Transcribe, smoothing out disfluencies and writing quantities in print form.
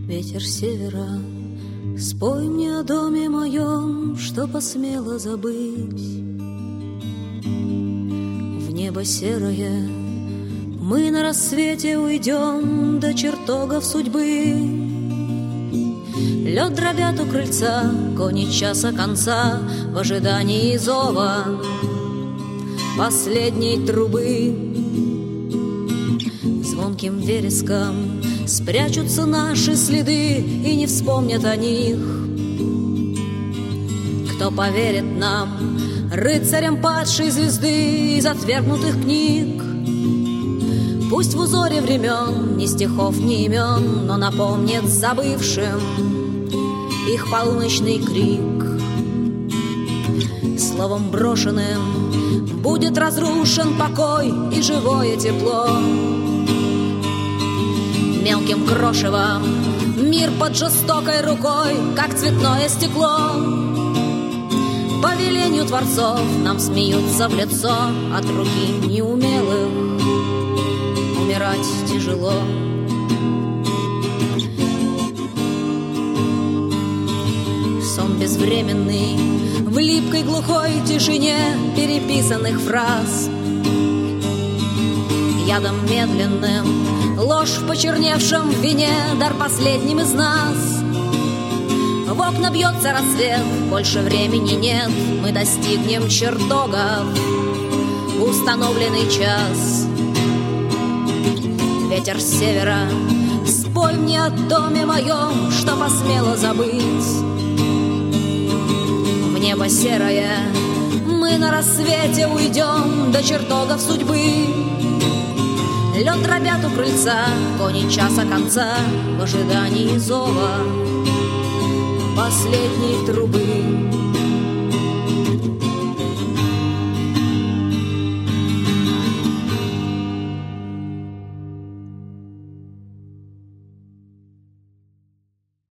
Ветер севера, спой мне о доме моем, что посмела забыть. В небо серое мы на рассвете уйдем до чертогов судьбы. Лед дробят у крыльца, кони часа конца в ожидании зова последней трубы. Звонким вереском спрячутся наши следы, и не вспомнят о них. Кто поверит нам, рыцарям падшей звезды из отвергнутых книг? Пусть в узоре времен ни стихов, ни имен, но напомнит забывшим их полуночный крик. Словом брошенным будет разрушен покой и живое тепло. Мелким крошевом мир под жестокой рукой, как цветное стекло. По велению творцов нам смеются в лицо, от руки неумелых умирать тяжело. Сон безвременный в липкой глухой тишине переписанных фраз. Ядом медленным ложь в почерневшем вине, дар последним из нас. В окна бьется рассвет, больше времени нет, мы достигнем чертогов в установленный час. Ветер с севера, спой мне о доме моем, что посмела забыть. В небо серое мы на рассвете уйдем до чертогов судьбы. Лед дробят у крыльца, кони часа конца в ожидании зова последней трубы.